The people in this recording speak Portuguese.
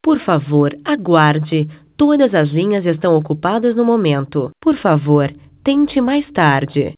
Por favor, aguarde. Todas as linhas estão ocupadas no momento. Por favor, tente mais tarde.